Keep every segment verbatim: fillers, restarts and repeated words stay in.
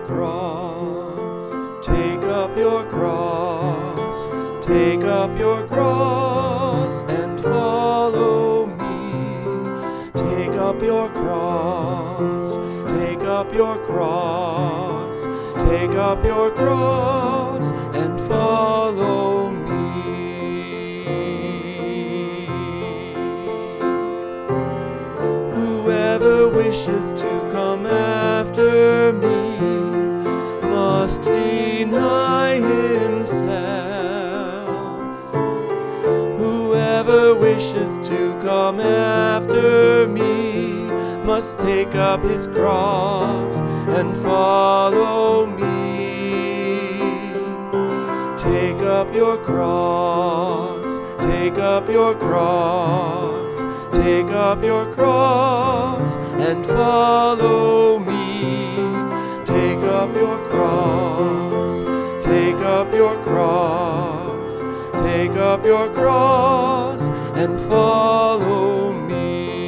cross, take up your cross, take up your cross and follow me. Take up your cross, take up your cross, take up your cross and follow me. Whoever wishes to come after me must deny himself. Whoever wishes to come after me must take up his cross and follow me. Take up your cross, take up your cross, take up your cross and follow me. Take up your cross, take up your cross, take up your cross and follow me.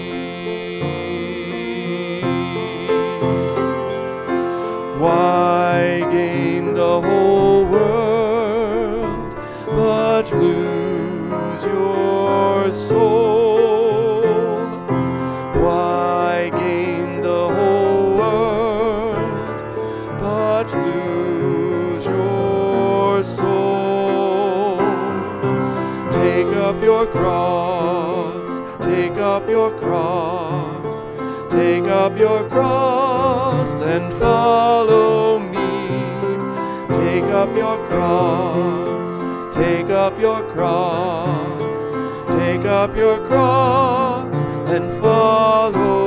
Why gain the whole world but lose your soul? Why gain the whole world but lose your soul? Take up your cross, take up your cross, take up your cross and follow me. Take up your cross, take up your cross, take up your cross and follow